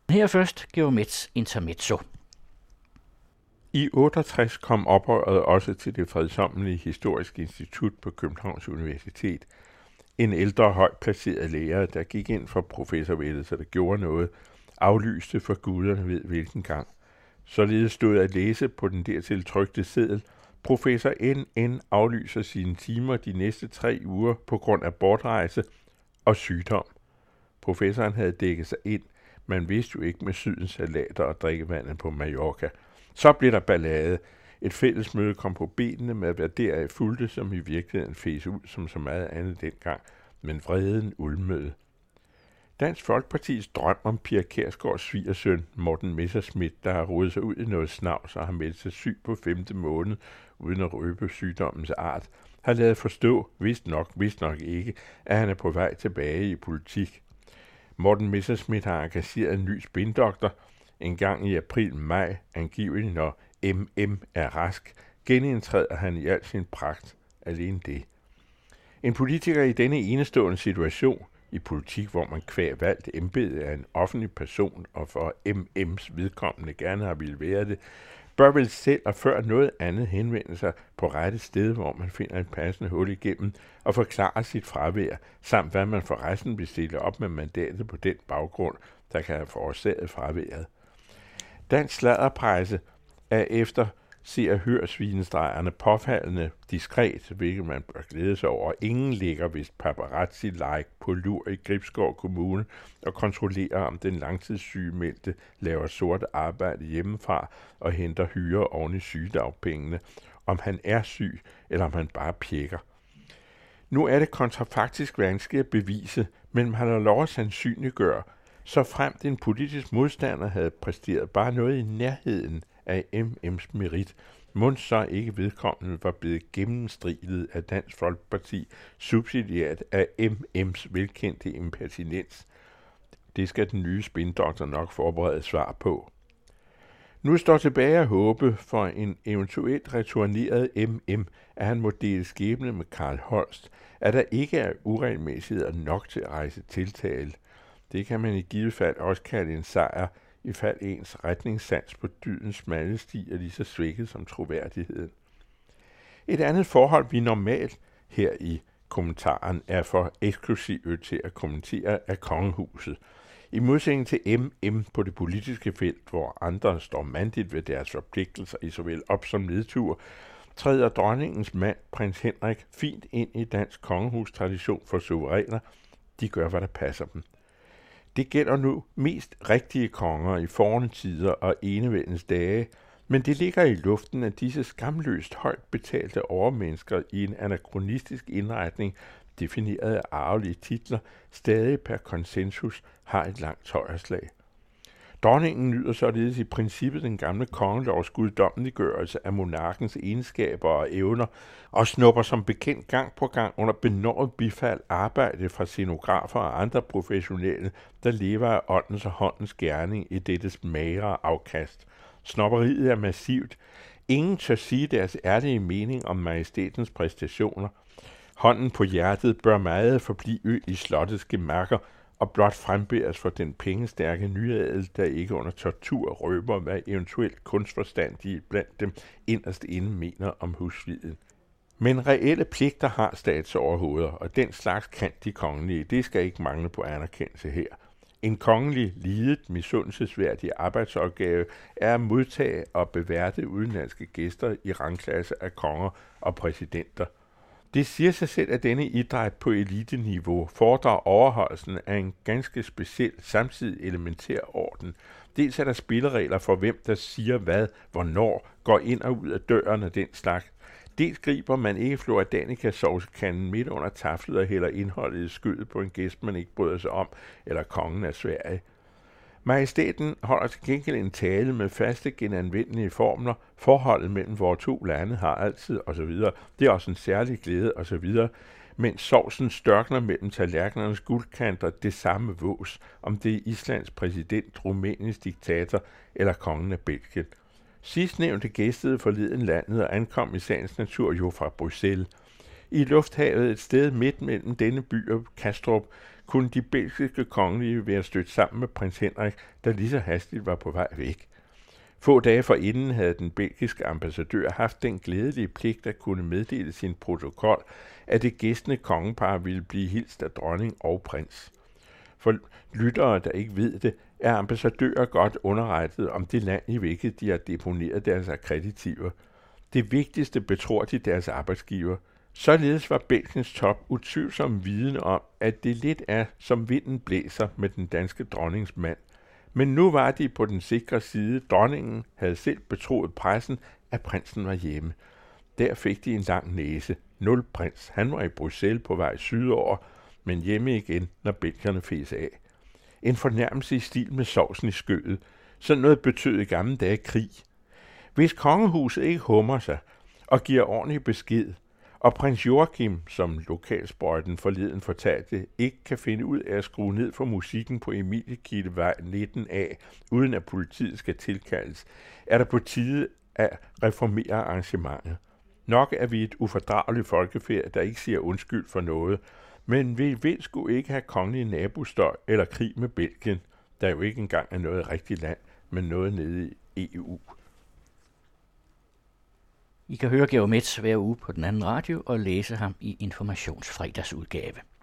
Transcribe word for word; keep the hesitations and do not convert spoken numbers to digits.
Her først Geomets intermezzo. I otteogtres kom oprøret også til det fredsommelige Historiske Institut på Københavns Universitet. En ældre, højt placeret lærer, der gik ind for professorvældet, så der gjorde noget, aflyste for guderne ved hvilken gang. Således stod at læse på den dertil trykte seddel: Professor N N aflyser sine timer de næste tre uger på grund af bortrejse og sygdom. Professoren havde dækket sig ind. Man vidste jo ikke med sydens salater og drikkevandet på Mallorca. Så blev der ballade. Et fælles møde kom på benene med, hvad deraf fulgte, som i virkeligheden fæs ud som så meget andet dengang, men vreden ulmede. Dansk Folkepartis drøm om Pia Kjærsgaards svigersøn, Morten Messerschmidt, der har rodet sig ud i noget snavs og har meldt sig syg på femte måned, uden at røbe sygdommens art, har ladet forstå, vist nok, vist nok ikke, at han er på vej tilbage i politik. Morten Messerschmidt har engageret en ny spindoktor. En gang i april-maj, angiveligt når M M er rask, genindtræder han i al sin pragt. Alene det. En politiker i denne enestående situation, i politik, hvor man kvæg valgt embede af en offentlig person, og for M M's vedkommende gerne har ville være det, bør vel selv og før noget andet henvende sig på rette sted, hvor man finder et passende hul igennem, og forklare sit fravær, samt hvad man for resten vil stille op med mandatet på den baggrund, der kan have forårsaget fraværet. Dansk sladderpresse er efter Se og Hør svinestregerne påfaldende diskret, hvilket man bør glæde sig over. Ingen ligger vist paparazzi-like på lur i Gribskov Kommune og kontrollerer, om den langtidssygemeldte laver sort arbejde hjemmefra og henter hyre oven i sygedagpengene, om han er syg eller om han bare pjekker. Nu er det kontrafaktisk vanskeligt at bevise, men man har lov at sandsynliggøre, så fremt en politisk modstander havde præsteret bare noget i nærheden af M M's merit, mon så ikke vedkommende var blevet gennemstridet af Dansk Folkeparti, subsidiært af M M's velkendte impertinens. Det skal den nye spindoktor nok forberede svar på. Nu står tilbage at håbe for en eventuelt returneret M M, at han må dele skæbne med Karl Holst, at der ikke er uregelmæssigheder nok til at rejse tiltale. Det kan man i givet fald også kalde en sejr, i fald ens retningssans på dydens smalle sti er lige så svækket som troværdigheden. Et andet forhold, vi normalt her i kommentaren er for eksklusive til at kommentere, er kongehuset. I modsætning til M M på det politiske felt, hvor andre står mandigt ved deres forpligtelser i såvel op- som nedtur, træder dronningens mand, prins Henrik, fint ind i dansk kongehus-tradition for suveræner. De gør, hvad der passer dem. Det gælder nu mest rigtige konger i forne tider og enevældens dage, men det ligger i luften, at disse skamløst højt betalte overmennesker i en anakronistisk indretning, defineret af arvelige titler, stadig per konsensus har et langt højreslag. Dronningen nyder således i princippet den gamle kongelovs guddommeliggørelse af monarkens egenskaber og evner, og snupper som bekendt gang på gang under benådet bifald arbejde fra scenografer og andre professionelle, der lever af åndens og håndens gerning i dettes magre afkast. Snopperiet er massivt. Ingen tør sige deres ærlige mening om majestætens præstationer. Hånden på hjertet bør meget forblive i slottets gemærker, og blot frembæres for den pengestærke nyadel, der ikke under tortur røber, hvad eventuelt kunstforstandige blandt dem inderst inde mener om husfliden. Men reelle pligter har statsoverhoveder, og den slags kan de kongelige. Det skal ikke mangle på anerkendelse her. En kongelig, lidet, misundelsesværdig arbejdsopgave er at modtage og beværte udenlandske gæster i rangklasse af konger og præsidenter. Det siger sig selv, at denne idræt på eliteniveau fordrer overholdelsen af en ganske speciel, samtidig elementær orden. Dels er der spilleregler for hvem, der siger hvad, hvornår, går ind og ud af døren af den slags. Dels griber man ikke Floridanica-sovsekanden midt under taflet og hælder indholdet i skyldet på en gæst, man ikke bryder sig om, eller kongen af Sverige. Majestæten holder til gengæld en tale med faste genanvendelige formler. Forholdet mellem vores to lande har altid osv. Det er også en særlig glæde osv. Mens sovsen størkner mellem tallerkenernes guldkanter det samme vås, om det er Islands præsident, Rumæniens diktator eller kongen af Belgien. Sidstnævnte gæstede forleden landet og ankom i sagens natur jo fra Bruxelles. I lufthavet et sted midt mellem denne by og Kastrup kunne de belgiske kongelige være stødt sammen med prins Henrik, der lige så hastigt var på vej væk. Få dage forinden havde den belgiske ambassadør haft den glædelige pligt at kunne meddele sin protokol, at det gæstende kongepar ville blive hilst af dronning og prins. For lyttere, der ikke ved det, er ambassadører godt underrettet om det land, i hvilket de har deponeret deres akkreditiver. Det vigtigste betror de deres arbejdsgiver. Således var Belgiens top utvivlsom viden om, at det lidt er, som vinden blæser med den danske dronnings mand. Men nu var de på den sikre side. Dronningen havde selv betroet pressen, at prinsen var hjemme. Der fik de en lang næse. Nul prins. Han var i Bruxelles på vej sydover, men hjemme igen, når belgierne fes af. En fornærmelse i stil med sovsen i skødet. Sådan noget betød i gamle dage krig. Hvis kongehuset ikke hummer sig og giver ordentlig besked, og prins Joachim, som lokalsprøjten forleden fortalte, ikke kan finde ud af at skrue ned for musikken på Emiliekildevej nitten A, uden at politiet skal tilkaldes, er der på tide at reformere arrangementet. Nok er vi et ufordrageligt folkefærd, der ikke siger undskyld for noget, men vi vil sgu ikke have kongelig nabostøj eller krig med Belgien, der jo ikke engang er noget rigtigt land, men noget nede i E U. I kan høre Georg Metz hver uge på den anden radio og læse ham i Informationsfredagsudgave.